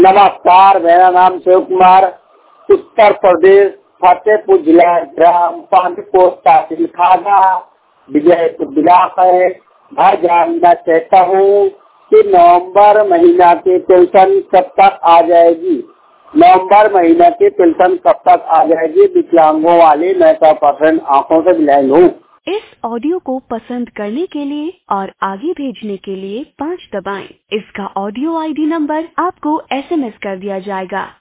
नमस्कार, मेरा नाम शिव कुमार, उत्तर प्रदेश, फतेहपुर जिला, ग्राम पांडुपोस्ट तहसील खाना, विजयपुर जिला है। मैं जानना चाहता हूँ कि नवंबर महीना की पेंशन कब तक आ जाएगी। नवंबर महीना की पेंशन कब तक आ जाएगी। विकलांगों वाली मैं 100% आंखों से ब्लाइंड हूँ। इस ऑडियो को पसंद करने के लिए और आगे भेजने के लिए 5 दबाएं। इसका ऑडियो आईडी नंबर आपको SMS कर दिया जाएगा।